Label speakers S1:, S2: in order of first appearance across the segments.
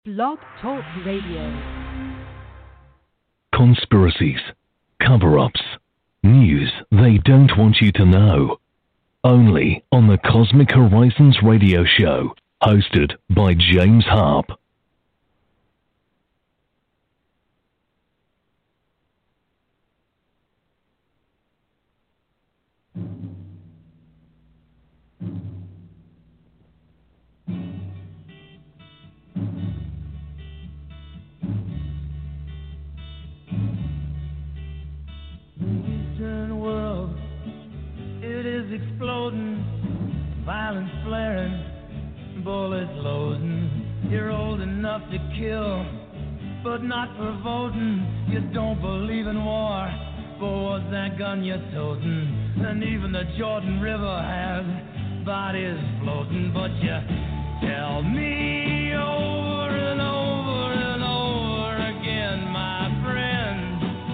S1: Blog Talk Radio.
S2: Conspiracies, cover-ups, news they don't want you to know. Only on the Cosmic Horizons radio show, hosted by James Harp.
S3: Eastern world, it is exploding, violence flaring, bullets loading. You're old enough to kill, but not for voting. You don't believe in war, but what's that gun you're toting? And even the Jordan River has bodies floating. But you tell me over and over and over again, my friend,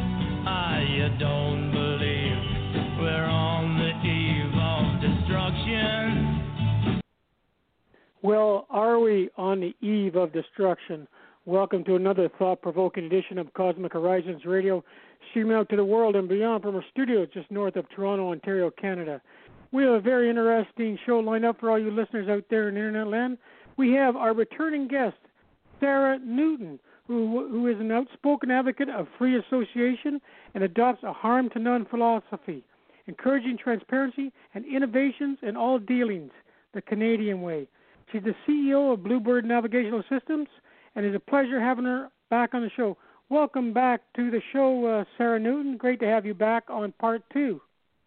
S3: you don't believe we're on the eve of destruction.
S4: Well, are we on the eve of destruction? Welcome to another thought-provoking edition of Cosmic Horizons Radio, streaming out to the world and beyond from our studios just north of Toronto, Ontario, Canada. We have a very interesting show lined up for all you listeners out there in Internet land. We have our returning guest, Sarah Newton, who is an outspoken advocate of free association and adopts a harm-to-none philosophy, encouraging transparency and innovations in all dealings, the Canadian way. She's the CEO of Bluebird Navigational Systems, and it's a pleasure having her back on the show. Welcome back to the show, Sarah Newton. Great to have you back on part 2.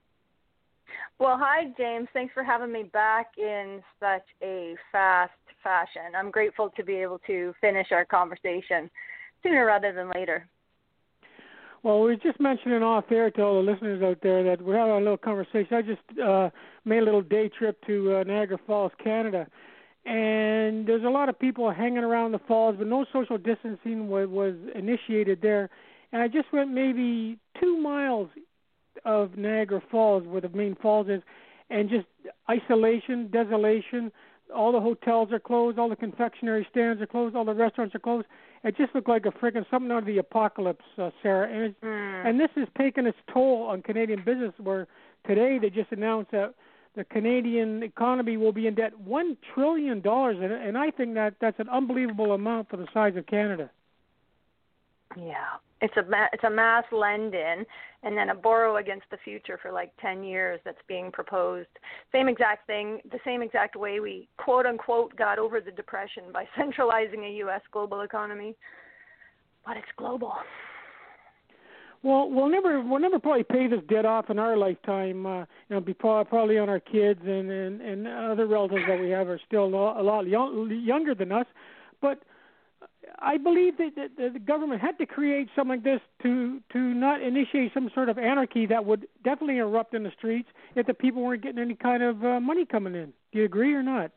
S5: Well, hi, James. Thanks for having me back in such a fast fashion. I'm grateful to be able to finish our conversation sooner rather than later.
S4: Well, we were just mentioning off air to all the listeners out there that we're having a little conversation. I just made a little day trip to Niagara Falls, Canada, and there's a lot of people hanging around the falls, but no social distancing was initiated there. And I just went maybe 2 miles of Niagara Falls, where the main falls is, and just isolation, desolation. All the hotels are closed, all the confectionery stands are closed, all the restaurants are closed. It just looked like a freaking something out of the apocalypse, Sarah. And this has taken its toll on Canadian business, where today they just announced that the Canadian economy will be in debt $1 trillion, and I think that's an unbelievable amount for the size of Canada.
S5: Yeah, it's a mass lend-in and then a borrow against the future for like 10 years that's being proposed. Same exact thing, the same exact way we quote-unquote got over the Depression by centralizing a U.S. global economy. But it's global.
S4: Well, we'll never probably pay this debt off in our lifetime. Be probably on our kids and other relatives that we have are still a lot younger than us. But I believe that the government had to create something like this to not initiate some sort of anarchy that would definitely erupt in the streets if the people weren't getting any kind of money coming in. Do you agree or not?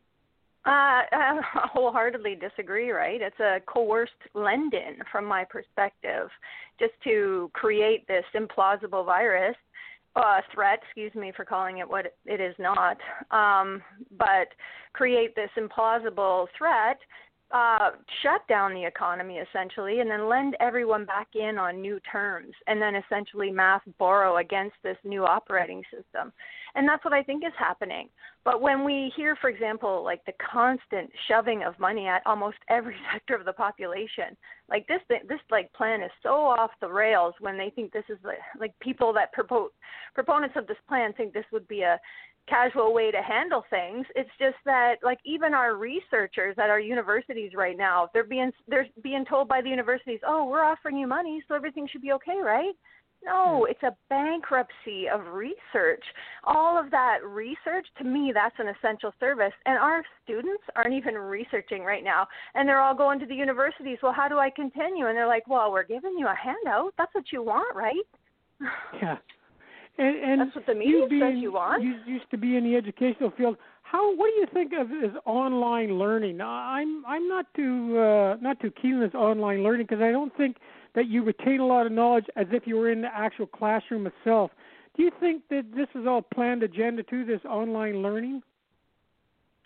S5: I wholeheartedly disagree, right? It's a coerced lend-in from my perspective, just to create this implausible threat, excuse me for calling it what it is not, but create this implausible threat, shut down the economy essentially, and then lend everyone back in on new terms, and then essentially mass borrow against this new operating system. And that's what I think is happening. But when we hear, for example, like the constant shoving of money at almost every sector of the population, like this like plan is so off the rails when they think this is like people that proponents of this plan think this would be a casual way to handle things. It's just that, like, even our researchers at our universities right now, they're being told by the universities, oh, we're offering you money, so everything should be okay, right? No, it's a bankruptcy of research. All of that research, to me, that's an essential service. And our students aren't even researching right now. And they're all going to the universities, well, how do I continue? And they're like, well, we're giving you a handout. That's what you want, right?
S4: Yeah. And
S5: that's what the media says you want.
S4: You used to be in the educational field. What do you think of this online learning? I'm not too keen on this online learning because I don't think that you retain a lot of knowledge as if you were in the actual classroom itself. Do you think that this is all planned agenda to this online learning?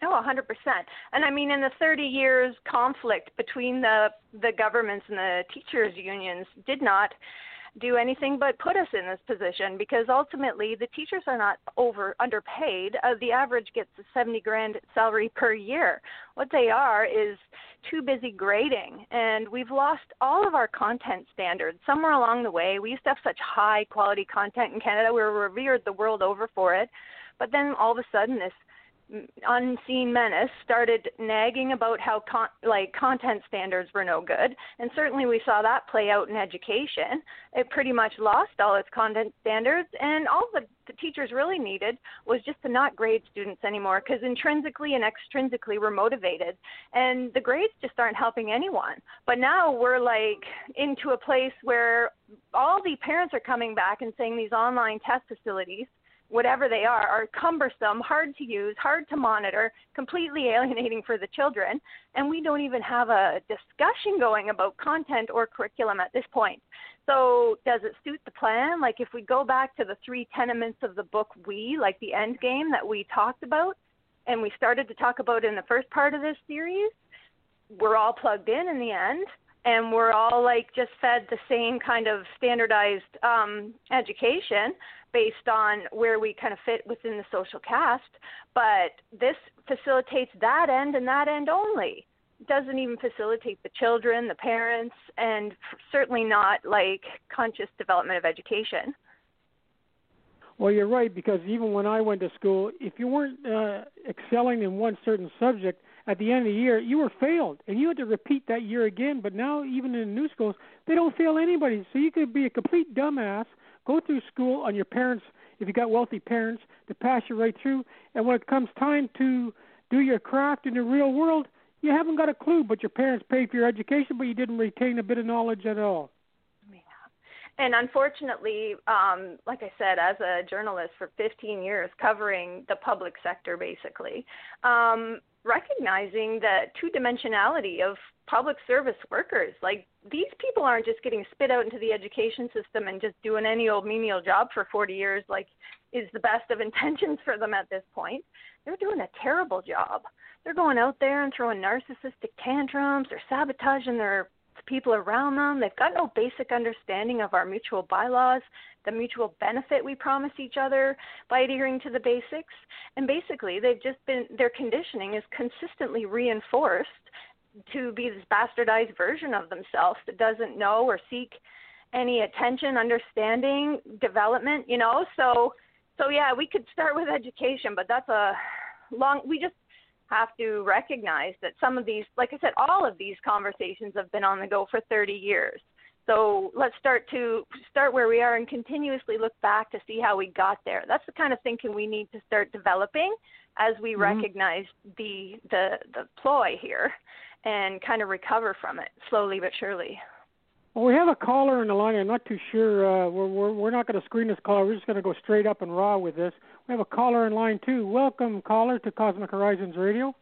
S5: Oh, 100%. And I mean, in the 30 years conflict between the governments and the teachers' unions did not do anything but put us in this position, because ultimately the teachers are not underpaid. The average gets a $70,000 salary per year. What they are is too busy grading, and we've lost all of our content standards. Somewhere along the way, we used to have such high quality content in Canada. We were revered the world over for it, but then all of a sudden this unseen menace started nagging about how content standards were no good, and certainly we saw that play out in education. It pretty much lost all its content standards, and all the teachers really needed was just to not grade students anymore, because intrinsically and extrinsically we're motivated, and the grades just aren't helping anyone. But now we're like into a place where all the parents are coming back and saying these online test facilities, whatever they are cumbersome, hard to use, hard to monitor, completely alienating for the children, and we don't even have a discussion going about content or curriculum at this point. So does it suit the plan? Like if we go back to the 3 tenements of the book like the end game that we talked about, and we started to talk about in the first part of this series, we're all plugged in the end, and we're all like just fed the same kind of standardized education based on where we kind of fit within the social caste. But this facilitates that end and that end only. It doesn't even facilitate the children, the parents, and certainly not like conscious development of education.
S4: Well, you're right, because even when I went to school, if you weren't excelling in one certain subject, at the end of the year, you were failed, and you had to repeat that year again. But now, even in new schools, they don't fail anybody. So you could be a complete dumbass, go through school on your parents, if you got wealthy parents, to pass you right through. And when it comes time to do your craft in the real world, you haven't got a clue, but your parents paid for your education, but you didn't retain a bit of knowledge at all.
S5: Yeah. And unfortunately, like I said, as a journalist for 15 years covering the public sector basically, recognizing the two-dimensionality of public service workers. Like, these people aren't just getting spit out into the education system and just doing any old menial job for 40 years, like is the best of intentions for them at this point. They're doing a terrible job. They're going out there and throwing narcissistic tantrums. They're sabotaging their people around them. They've got no basic understanding of our mutual bylaws, the mutual benefit we promise each other by adhering to the basics. And basically, their conditioning is consistently reinforced to be this bastardized version of themselves that doesn't know or seek any attention, understanding, development, So yeah, we could start with education, but that's we just have to recognize that some of these, like I said, all of these conversations have been on the go for 30 years. So let's start where we are and continuously look back to see how we got there. That's the kind of thinking we need to start developing as we recognize the ploy here and kind of recover from it slowly but surely.
S4: Well, we have a caller in the line. I'm not too sure. We're not going to screen this caller. We're just going to go straight up and raw with this. We have a caller in line, too. Welcome, caller, to Cosmic Horizons Radio.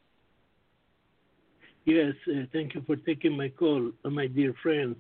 S6: Yes, thank you for taking my call, my dear friends.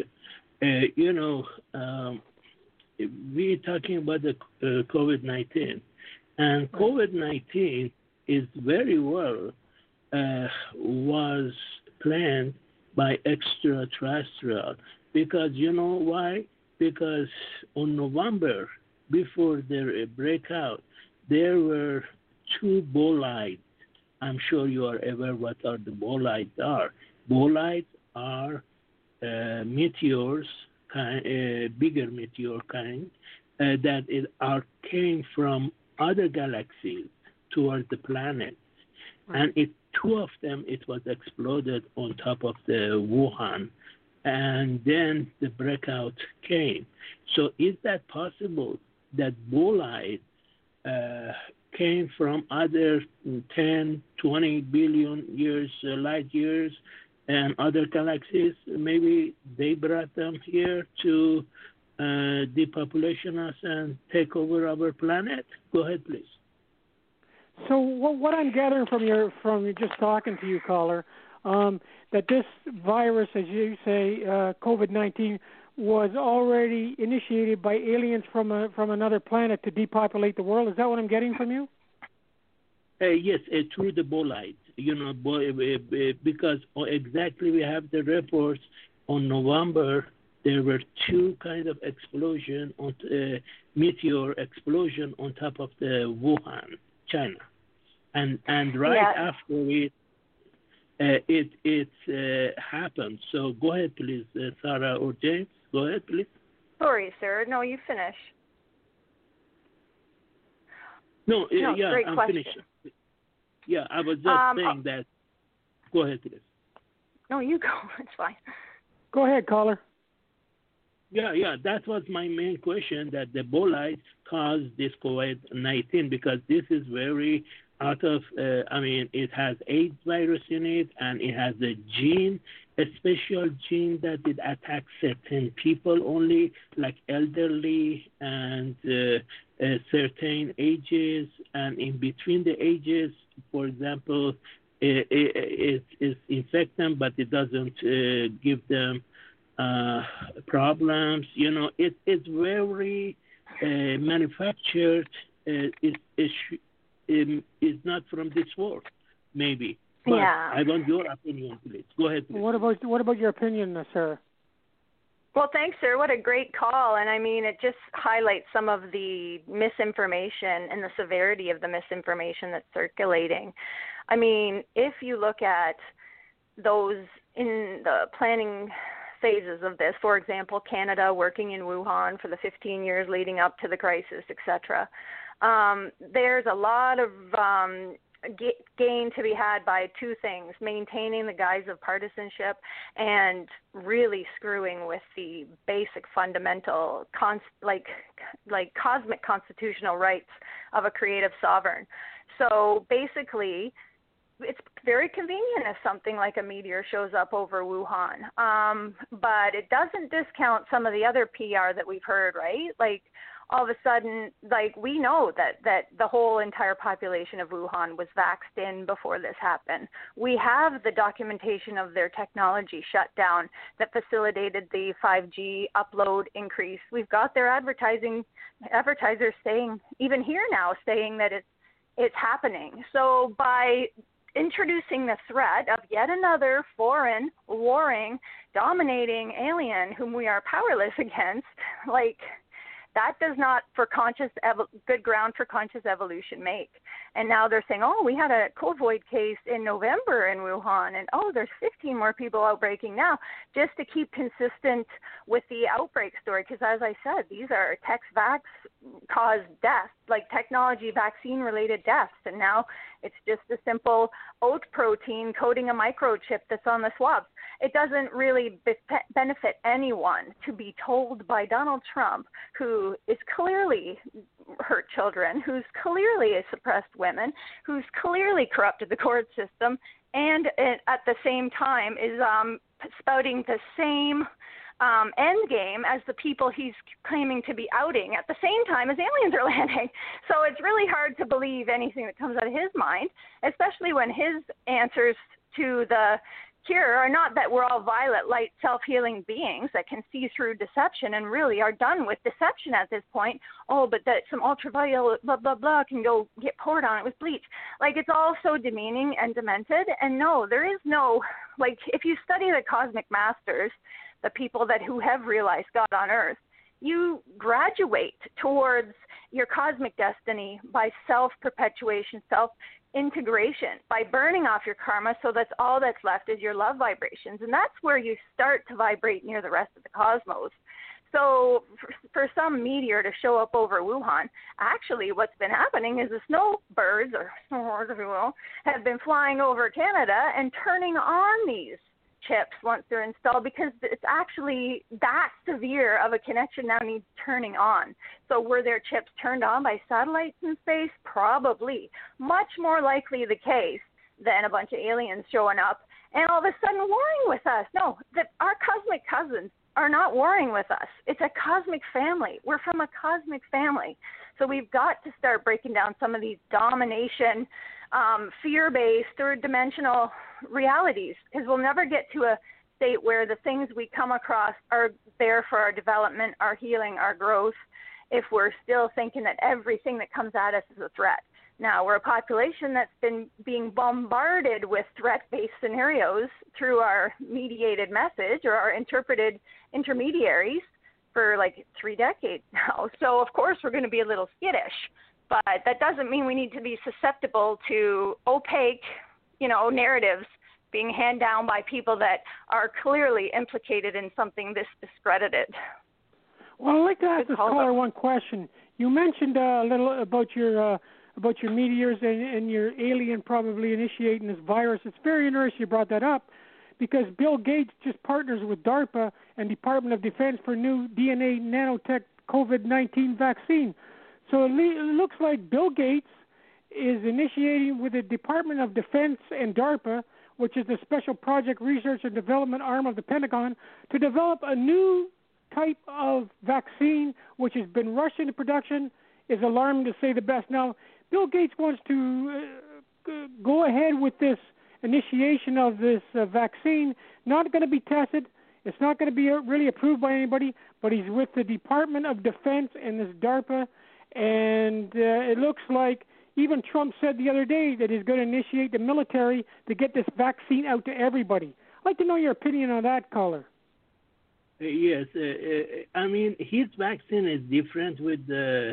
S6: We're talking about the COVID-19. And COVID-19 is very well was planned by extraterrestrial. Because you know why? Because on November, before their breakout, there were 2 bolides. I'm sure you are aware what are the bolides are. Bolides are meteors, bigger meteor kind, that came from other galaxies toward the planet. And 2 of them, it was exploded on top of the Wuhan, and then the breakout came. So is that possible that bolide came from other 10, 20 billion years, light years, and other galaxies? Maybe they brought them here to depopulation us and take over our planet? Go ahead, please.
S4: So what I'm gathering from just talking to you, caller, that this virus, as you say, COVID-19, was already initiated by aliens from another planet to depopulate the world. Is that what I'm getting from you?
S6: Yes, through the bolide, because exactly we have the reports on November. There were two kind of explosion on meteor explosion on top of the Wuhan, China, and right after it happened. So go ahead, please, Sarah or James. Go ahead, please.
S5: Sorry, sir. No, you finish.
S6: No, yeah,
S5: great
S6: I'm
S5: question.
S6: finished. Yeah, I was just saying that. Go ahead, please.
S5: No, you go. It's fine.
S4: Go ahead, caller.
S6: Yeah, that was my main question, that the bolide caused this COVID-19, because this is very out of, it has AIDS virus in it, and it has a gene, a special gene that it attacks certain people only, like elderly and certain ages, and in between the ages, for example, it infects them, but it doesn't give them problems. It's very manufactured. Is not from this world, maybe. But
S5: yeah.
S6: I want your opinion, please. Go ahead, please.
S4: What about your opinion, sir?
S5: Well, thanks, sir. What a great call. And it just highlights some of the misinformation and the severity of the misinformation that's circulating. If you look at those in the planning phases of this, for example, Canada working in Wuhan for the 15 years leading up to the crisis, etc., there's a lot of gain to be had by two things: maintaining the guise of partisanship and really screwing with the basic fundamental like cosmic constitutional rights of a creative sovereign. So basically, it's very convenient if something like a meteor shows up over Wuhan, but it doesn't discount some of the other PR that we've heard, right? Like, all of a sudden, we know that the whole entire population of Wuhan was vaxxed in before this happened. We have the documentation of their technology shutdown that facilitated the 5G upload increase. We've got their advertisers saying, even here now, saying that it's happening. So by introducing the threat of yet another foreign, warring, dominating alien whom we are powerless against, that does not, for good ground for conscious evolution, make. And now they're saying, we had a COVID case in November in Wuhan, and there's 15 more people outbreaking now, just to keep consistent with the outbreak story. Because as I said, these are vax-caused deaths, like technology vaccine-related deaths, and now it's just a simple oat protein coating a microchip that's on the swabs. It doesn't really benefit anyone to be told by Donald Trump, who is clearly hurt children, who's clearly suppressed women, who's clearly corrupted the court system, and at the same time is spouting the same end game as the people he's claiming to be outing at the same time as aliens are landing. So it's really hard to believe anything that comes out of his mind, especially when his answers to the cure are not that we're all violet, light, self-healing beings that can see through deception and really are done with deception at this point. But that some ultraviolet blah, blah, blah can go get poured on it with bleach. It's all so demeaning and demented. And no, there is no, if you study the cosmic masters, the people who have realized God on earth, you graduate towards your cosmic destiny by self-perpetuation, self-integration, by burning off your karma, so that's all that's left is your love vibrations. And that's where you start to vibrate near the rest of the cosmos. So for some meteor to show up over Wuhan, actually what's been happening is the snowbirds, or snowbirds if you will, have been flying over Canada and turning on these chips once they're installed, because it's actually that severe of a connection now needs turning on. So were their chips turned on by satellites in space? Probably. Much more likely the case than a bunch of aliens showing up and all of a sudden warring with us. No, our cosmic cousins are not warring with us. It's a cosmic family. We're from a cosmic family. So we've got to start breaking down some of these domination, fear-based, third-dimensional realities, because we'll never get to a state where the things we come across are there for our development, our healing, our growth, if we're still thinking that everything that comes at us is a threat. Now, we're a population that's been being bombarded with threat-based scenarios through our mediated message or our interpreted intermediaries for like 3 decades now. So, of course, we're going to be a little skittish. But that doesn't mean we need to be susceptible to opaque, narratives being handed down by people that are clearly implicated in something this discredited.
S4: Well, I'd like to ask this caller one question. You mentioned a little about your meteors and your alien probably initiating this virus. It's very interesting you brought that up because Bill Gates just partners with DARPA and Department of Defense for new DNA nanotech COVID-19 vaccine. So it looks like Bill Gates is initiating with the Department of Defense and DARPA, which is the Special Project Research and Development arm of the Pentagon, to develop a new type of vaccine which has been rushed into production, is alarming to say the best. Now, Bill Gates wants to go ahead with this initiation of this vaccine, not going to be tested. It's not going to be really approved by anybody, but he's with the Department of Defense and this DARPA, and it looks like even Trump said the other day that he's going to initiate the military to get this vaccine out to everybody. I'd like to know your opinion on that, caller.
S6: Yes, I mean, his vaccine is different with the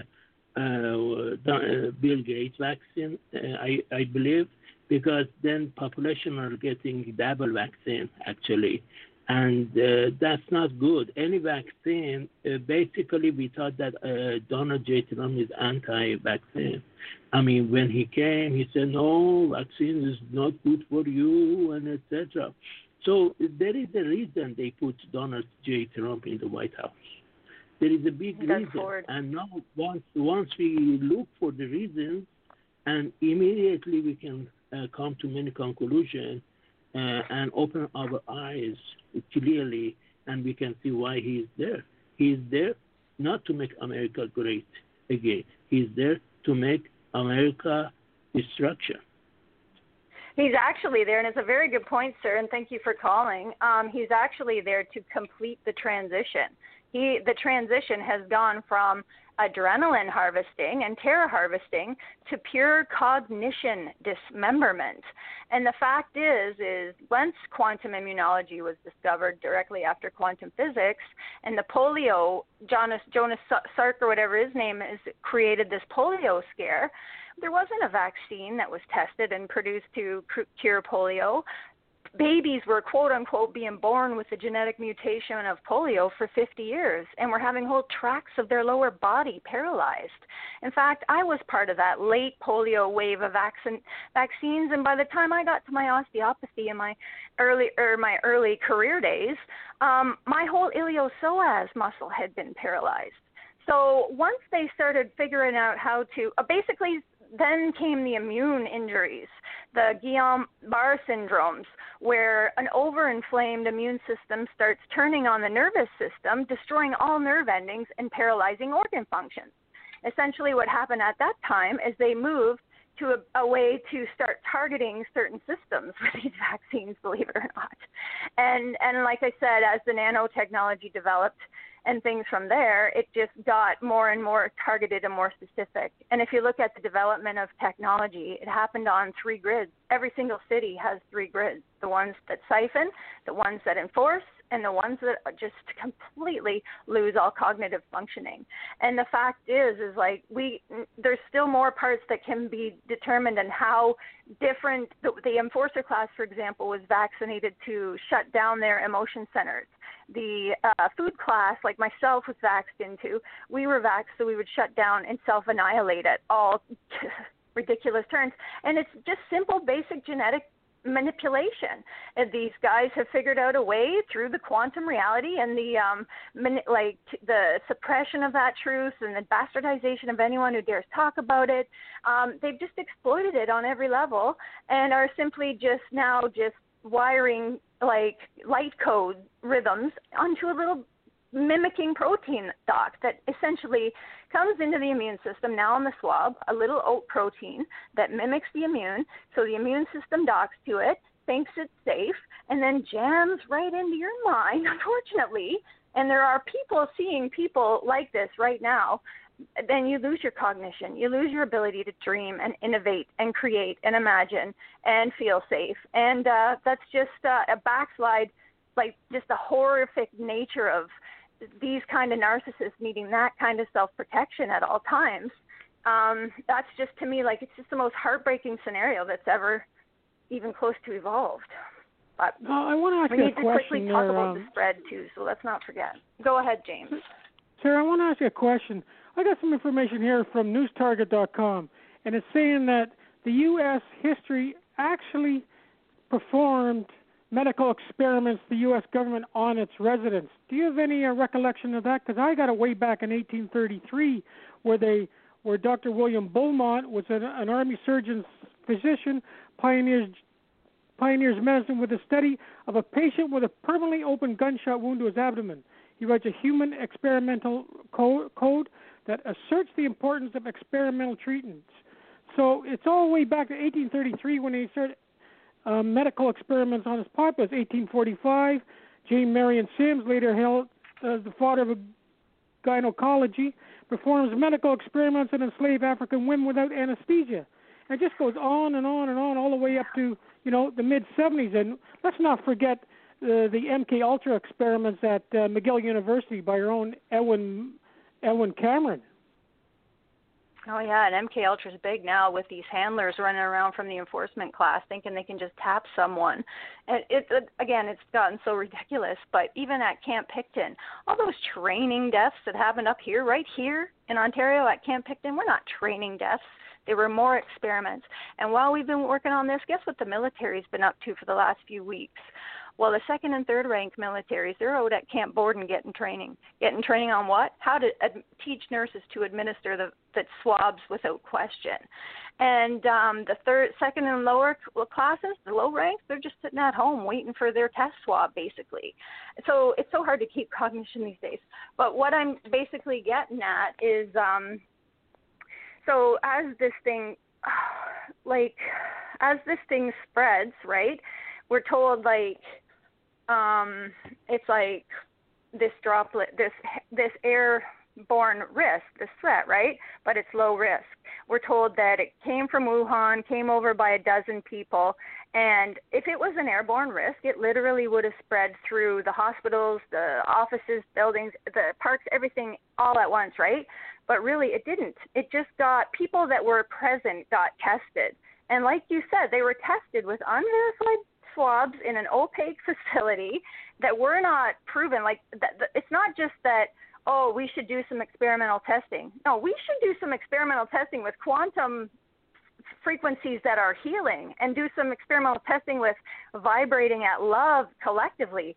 S6: Bill Gates vaccine, I believe, because then population are getting double vaccine, actually. And that's not good. Any vaccine, basically we thought that Donald J. Trump is anti-vaccine. I mean, when he came, he said, no, vaccine is not good for you, and etc. So there is a reason they put Donald J. Trump in the White House. There is a big reason. And now once we look for the reasons, and immediately we can come to many conclusions and open our eyes clearly, and we can see why he is there. He is there not to make America great again. He is there to make America destruction.
S5: He's actually there, and it's a very good point, sir, and thank you for calling. He's actually there to complete the transition. The transition has gone from adrenaline harvesting and terror harvesting to pure cognition dismemberment. And the fact is once quantum immunology was discovered directly after quantum physics, and the polio, Jonas Salk or whatever his name is, created this polio scare, there wasn't a vaccine that was tested and produced to cure polio. Babies were, quote-unquote, being born with the genetic mutation of polio for 50 years, and were having whole tracts of their lower body paralyzed. In fact, I was part of that late polio wave of vaccines, and by the time I got to my osteopathy in my early career days, my whole iliopsoas muscle had been paralyzed. So once they started figuring out how to basically then came the immune injuries, the Guillain-Barré syndromes, where an overinflamed immune system starts turning on the nervous system, destroying all nerve endings and paralyzing organ functions. Essentially what happened at that time is they moved to a way to start targeting certain systems with these vaccines, believe it or not. And like I said, as the nanotechnology developed, and things from there, it just got more and more targeted and more specific. And if you look at the development of technology, it happened on 3 grids. Every single city has 3 grids, the ones that siphon, the ones that enforce, and the ones that just completely lose all cognitive functioning. And the fact is like there's still more parts that can be determined and how different the enforcer class, for example, was vaccinated to shut down their emotion centers. The food class, like myself, was vaxxed into. We were vaxxed so we would shut down and self-annihilate at all ridiculous turns. And it's just simple, basic genetic manipulation. And these guys have figured out a way through the quantum reality and the suppression of that truth and the bastardization of anyone who dares talk about it. They've just exploited it on every level and are simply just wiring like light code rhythms onto a little mimicking protein dock that essentially comes into the immune system now on the swab, a little oat protein that mimics the immune, so the immune system docks to it, thinks it's safe, and then jams right into your mind, unfortunately. And there are people seeing people like this right now, then you lose your cognition. You lose your ability to dream and innovate and create and imagine and feel safe. And that's just a backslide, like just the horrific nature of these kind of narcissists needing that kind of self-protection at all times. That's just, to me, like, it's just the most heartbreaking scenario that's ever even close to evolved. But
S4: I want to ask you a question.
S5: We need to quickly talk about the spread, too, so let's not forget. Go ahead, James.
S4: Sarah, I want to ask you a question. I got some information here from newstarget.com, and it's saying that the U.S. history actually performed medical experiments, the U.S. government, on its residents. Do you have any recollection of that? Because I got it way back in 1833 where Dr. William Beaumont was an Army surgeon's physician, pioneers medicine with a study of a patient with a permanently open gunshot wound to his abdomen. He writes a human experimental code that asserts the importance of experimental treatments. So it's all the way back to 1833 when he started medical experiments on his populace. 1845, James Marion Sims, later hailed as the father of gynecology, performs medical experiments on enslaved African women without anesthesia. And it just goes on and on and on all the way up to, the mid-70s. And let's not forget the MK Ultra experiments at McGill University by our own Edwin Cameron.
S5: Oh, yeah, and MK Ultra's big now with these handlers running around from the enforcement class thinking they can just tap someone. And it's gotten so ridiculous. But even at Camp Picton, all those training deaths that happened up here, right here in Ontario at Camp Picton, we're not training deaths. They were more experiments. And while we've been working on this, guess what the military's been up to for the last few weeks? Well, the second and third rank militaries, they're out at Camp Borden getting training. Getting training on what? How to teach nurses to administer the swabs without question. And the second and lower classes, the low ranks, they're just sitting at home waiting for their test swab, basically. So it's so hard to keep cognition these days. But what I'm basically getting at is, so as this thing spreads, right, we're told, like, it's like this droplet, this airborne risk, this threat, right? But it's low risk. We're told that it came from Wuhan, came over by a dozen people, and if it was an airborne risk, it literally would have spread through the hospitals, the offices, buildings, the parks, everything all at once, right? But really, it didn't. It just got people that were present got tested. And like you said, they were tested with unverified swabs in an opaque facility that were not proven. Like, it's not just that, oh, we should do some experimental testing. No, we should do some experimental testing with quantum frequencies that are healing and do some experimental testing with vibrating at love collectively.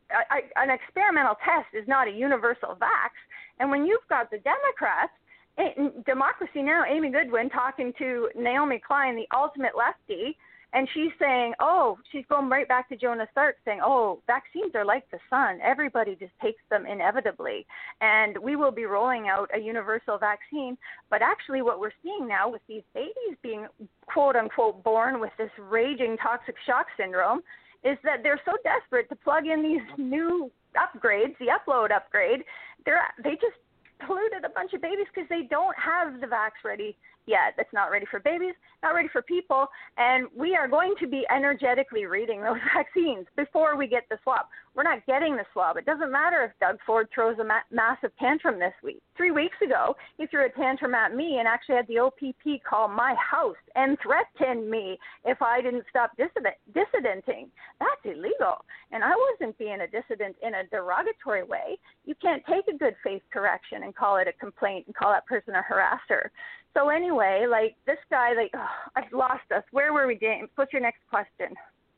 S5: An experimental test is not a universal vax. And when you've got the Democrats, Democracy Now!, Amy Goodwin talking to Naomi Klein, the ultimate lefty, and she's saying, she's going right back to Jonas Salk saying, vaccines are like the sun. Everybody just takes them inevitably. And we will be rolling out a universal vaccine. But actually what we're seeing now with these babies being, quote unquote, born with this raging toxic shock syndrome is that they're so desperate to plug in these new upgrades, the upload upgrade, they just polluted a bunch of babies because they don't have the vax ready yet. It's not ready for babies, not ready for people, and we are going to be energetically reading those vaccines before we get the swab. We're not getting the swab. It doesn't matter if Doug Ford throws a massive tantrum this week. 3 weeks ago, he threw a tantrum at me and actually had the OPP call my house and threaten me if I didn't stop dissidenting. That's illegal. And I wasn't being a dissident in a derogatory way. You can't take a good faith correction and call it a complaint and call that person a harasser. So anyway, like this guy, I've lost us. Where were we, James? What's your next question?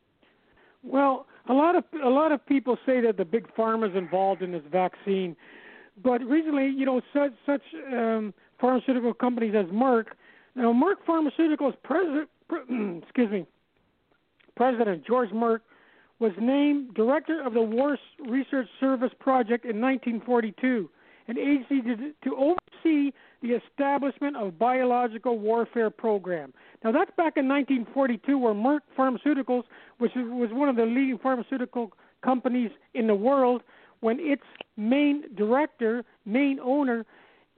S4: Well, a lot of people say that the big pharma is involved in this vaccine, but recently, such pharmaceutical companies as Merck. Now, Merck Pharmaceuticals President George Merck was named director of the War Research Service Project in 1942, an agency to oversee the establishment of biological warfare program. Now, that's back in 1942, where Merck Pharmaceuticals, which was one of the leading pharmaceutical companies in the world, when its main owner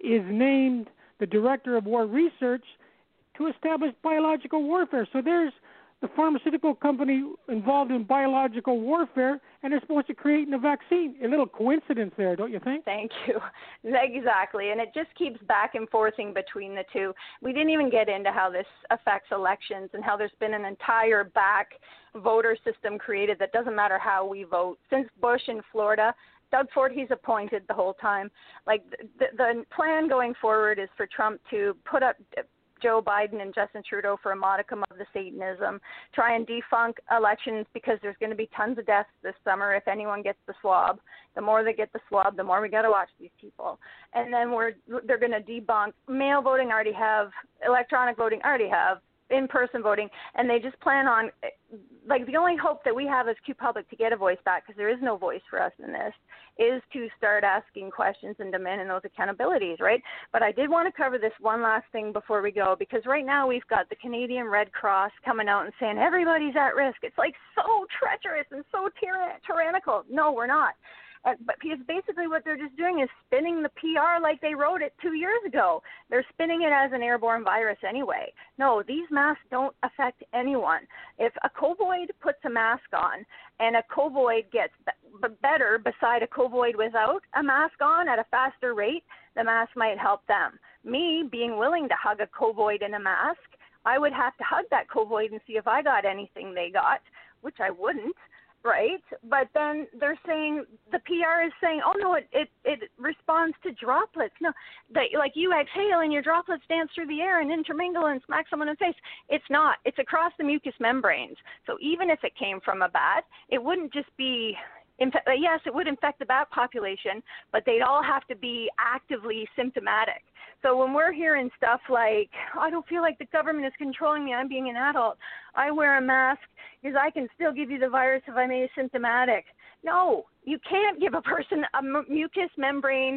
S4: is named the director of war research to establish biological warfare. So there's the pharmaceutical company involved in biological warfare, and they're supposed to create a vaccine. A little coincidence there, don't you think?
S5: Thank you. Exactly. And it just keeps back and forthing between the two. We didn't even get into how this affects elections and how there's been an entire back voter system created that doesn't matter how we vote. Since Bush in Florida, Doug Ford, he's appointed the whole time. Like the plan going forward is for Trump to put up Joe Biden and Justin Trudeau for a modicum of the Satanism, try and defunk elections because there's going to be tons of deaths this summer if anyone gets the swab. The more they get the swab, the more we got to watch these people. And then they're going to debunk mail voting, already have, electronic voting, already have, in-person voting, and they just plan on, like, the only hope that we have as Q Public to get a voice back, because there is no voice for us in this, is to start asking questions and demanding those accountabilities, right? But I did want to cover this one last thing before we go, because right now we've got the Canadian Red Cross coming out and saying everybody's at risk. It's like so treacherous and so tyrannical. No, we're not. But because basically what they're just doing is spinning the PR like they wrote it 2 years ago. They're spinning it as an airborne virus anyway. No, these masks don't affect anyone. If a covoid puts a mask on and a covoid gets better beside a covoid without a mask on at a faster rate, the mask might help them. Me being willing to hug a covoid in a mask, I would have to hug that covoid and see if I got anything they got, which I wouldn't. Right, but then they're saying, the PR is saying, oh no, it responds to droplets. No, like you exhale and your droplets dance through the air and intermingle and smack someone in the face. It's not. It's across the mucous membranes. So even if it came from a bat, it wouldn't just be. Yes, it would infect the bat population, but they'd all have to be actively symptomatic. So when we're hearing stuff like, I don't feel like the government is controlling me, I'm being an adult, I wear a mask because I can still give you the virus if I'm asymptomatic. No, you can't give a person a mucous membrane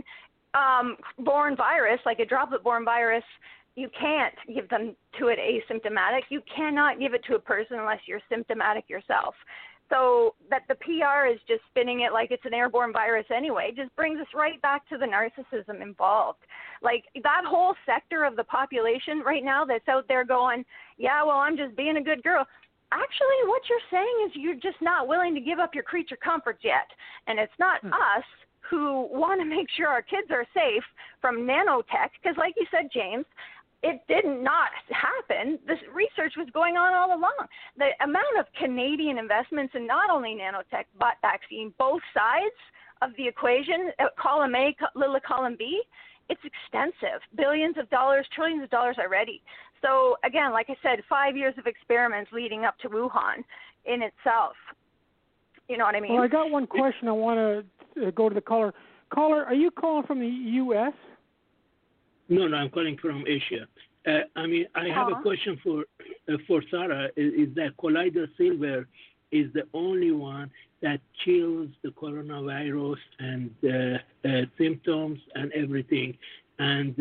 S5: borne virus, like a droplet-borne virus. You can't give them to it asymptomatic. You cannot give it to a person unless you're symptomatic yourself. So that the PR is just spinning it like it's an airborne virus anyway just brings us right back to the narcissism involved. Like that whole sector of the population right now that's out there going, yeah, well, I'm just being a good girl. Actually, what you're saying is you're just not willing to give up your creature comforts yet. And it's not us who want to make sure our kids are safe from nanotech, because like you said, James, it did not happen. This research was going on all along. The amount of Canadian investments in not only nanotech but vaccine, both sides of the equation, column A, little column B, it's extensive. Billions of dollars, trillions of dollars already. So again, like I said, 5 years of experiments leading up to Wuhan in itself. You know what I mean?
S4: Well, I got one question I want to go to the caller. Caller, are you calling from the U.S.?
S6: No, I'm calling from Asia. I have a question for Sarah. Is that Colloidal silver is the only one that kills the coronavirus and symptoms and everything? And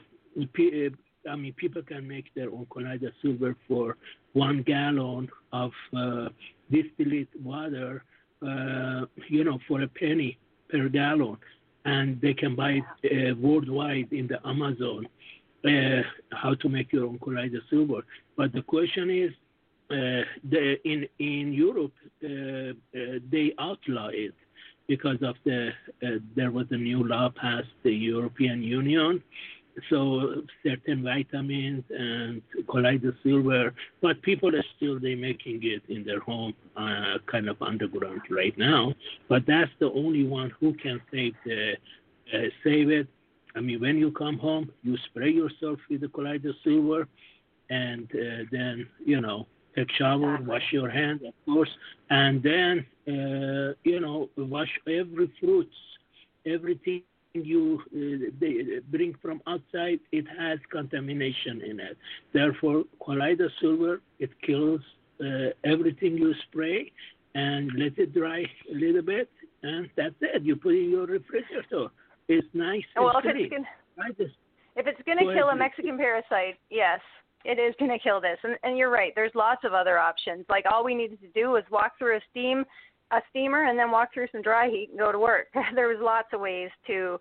S6: people can make their own colloidal silver for 1 gallon of distilled water, for a penny per gallon. And they can buy it worldwide in the Amazon, how to make your own colloidal silver. But the question is, in Europe, they outlaw it because of there was a new law passed the European Union. So certain vitamins and colloidal silver, but people are still making it in their home, kind of underground right now. But that's the only one who can save it. I mean, when you come home, you spray yourself with the colloidal silver, and then take shower, wash your hands, of course, and then wash every fruits, everything they bring from outside. It has contamination in it. Therefore, colloidal silver, it kills everything you spray, and let it dry a little bit, and that's it. You put it in your refrigerator. It's nice.
S5: Well, if it's going to kill a Mexican parasite, yes, it is going to kill this. And you're right. There's lots of other options. Like all we needed to do was walk through a steamer and then walk through some dry heat and go to work. There was lots of ways to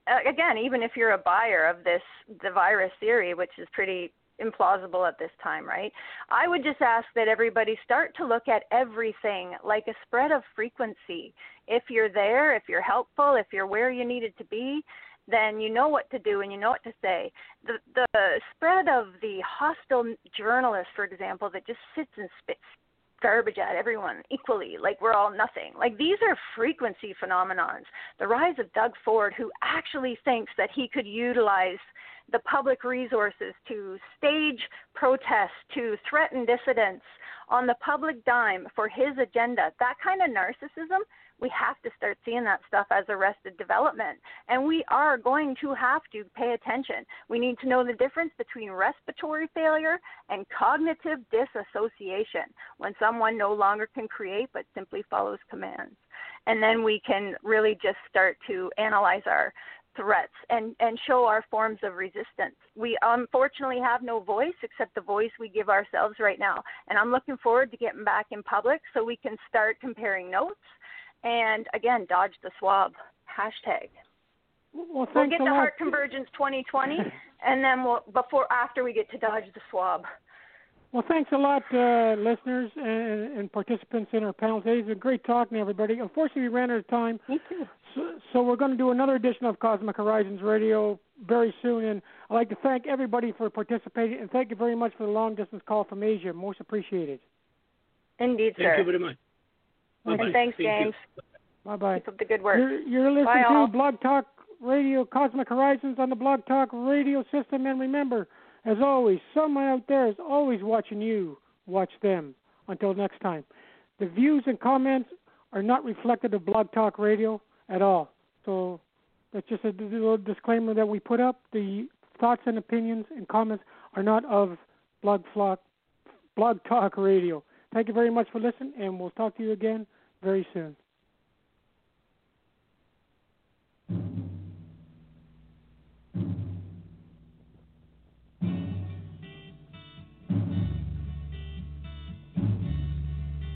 S5: again, even if you're a buyer of the virus theory, which is pretty implausible at this time, right? I would just ask that everybody start to look at everything like a spread of frequency. If you're there, if you're helpful, if you're where you needed to be, then you know what to do and you know what to say. The spread of the hostile journalist, for example, that just sits and spits garbage at everyone equally, like we're all nothing. Like, these are frequency phenomenons. The rise of Doug Ford, who actually thinks that he could utilize the public resources to stage protests, to threaten dissidents on the public dime for his agenda, that kind of narcissism, we have to start seeing that stuff as arrested development. And we are going to have to pay attention. We need to know the difference between respiratory failure and cognitive disassociation, when someone no longer can create but simply follows commands. And then we can really just start to analyze our threats and show our forms of resistance. We unfortunately have no voice except the voice we give ourselves right now. And I'm looking forward to getting back in public so we can start comparing notes. And again, dodge the swab, hashtag.
S4: Well,
S5: we'll get to Heart Convergence 2020, and then after we get to dodge the swab.
S4: Well, thanks a lot, listeners and participants in our panel today. It's been great talking to everybody. Unfortunately, we ran out of time.
S5: Me too.
S4: So we're going to do another edition of Cosmic Horizons Radio very soon. And I'd like to thank everybody for participating, and thank you very much for the long-distance call from Asia. Most appreciated.
S5: Indeed, sir.
S6: Thank you very much.
S5: And thanks, James.
S4: Bye-bye.
S5: Keep up the good work.
S4: You're listening
S5: Bye,
S4: to
S5: all.
S4: Blog Talk Radio, Cosmic Horizons on the Blog Talk Radio system. And remember, as always, someone out there is always watching you. Watch them. Until next time. The views and comments are not reflective of Blog Talk Radio at all. So that's just a little disclaimer that we put up. The thoughts and opinions and comments are not of Blog Talk Radio. Thank you very much for listening, and we'll talk to you again very soon.